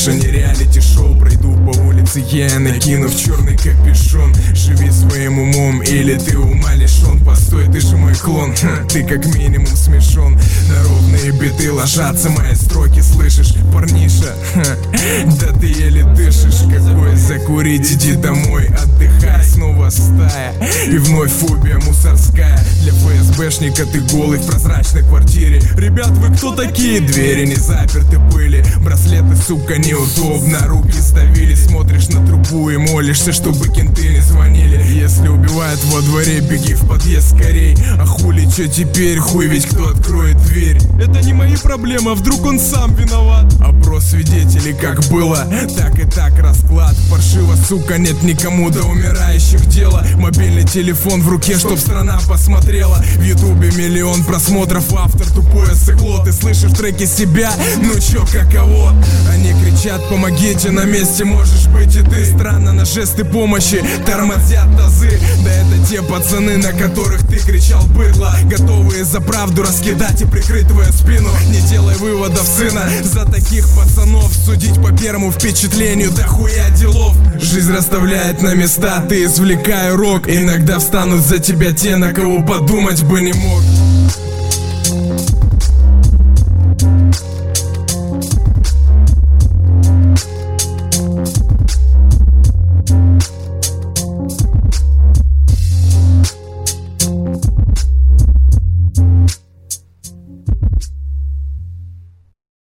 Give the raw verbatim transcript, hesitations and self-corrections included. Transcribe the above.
Слыша не реалити-шоу, пройду по улице я, накинув черный капюшон. Живи своим умом, или ты ума лишен. Постой, ты же мой клон, ха, ты как минимум смешон. На ровные биты ложатся мои строки, слышишь, парниша? Ха, да ты еле дышишь. Какой закурить, иди домой, отдыхай. Снова стая, и вновь фобия мусорская. Для ФСБшника ты голый в прозрачной квартире. Ребят, вы кто такие? Двери не заперты были, браслеты, сука, неудобно. Руки сдавили, смотришь на трубу и молишься, чтобы кенты не звонили. Если убивают во дворе, беги в подъезд скорей. А хули, чё теперь? Хуй ведь кто откроет дверь? Это не мои проблемы, а вдруг он сам виноват? Опрос свидетелей, как было, так и так расклад. Паршиво, сука, нет никому до умирающих дела. Мобильный телефон в руке, чтоб страна посмотрела. В ютубе миллион просмотров, автор тупое сыкло. Ты слышишь треки себя? Ну чё, каково? Они кричат, помогите, на месте можешь быть и ты. Странно, на жесты помощи тормозят тазы. Да это те пацаны, на которых ты кричал быдло, готовые за правду раскидать и прикрыть твою спину. Не делай выводов, сына, за таких пацанов судить по первому впечатлению, да хуя делов. Жизнь расставляет на места, ты извлекай урок. Иногда встанут за тебя те, на кого подумать бы не мог.